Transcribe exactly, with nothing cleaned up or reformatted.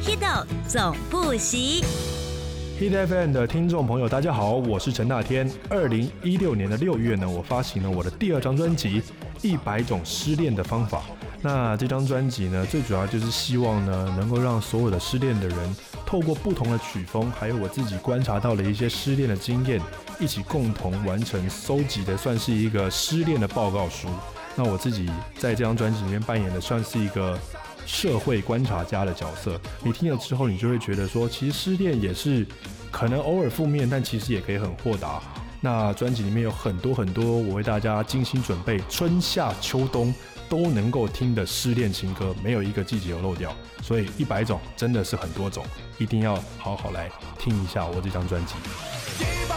Hido 总不息。 Hit F M 的听众朋友，大家好，我是陈大天。二零一六年的六月呢，我发行了我的第二张专辑《一百种失恋的方法》。那这张专辑呢，最主要就是希望呢，能够让所有的失恋的人，透过不同的曲风，还有我自己观察到的一些失恋的经验，一起共同完成收集的，算是一个失恋的报告书。那我自己在这张专辑里面扮演的，算是一个社会观察家的角色。你听了之后，你就会觉得说，其实失恋也是可能偶尔负面，但其实也可以很豁达。那专辑里面有很多很多我为大家精心准备，春夏秋冬都能够听的失恋情歌，没有一个季节有漏掉。所以一百种真的是很多种，一定要好好来听一下我这张专辑。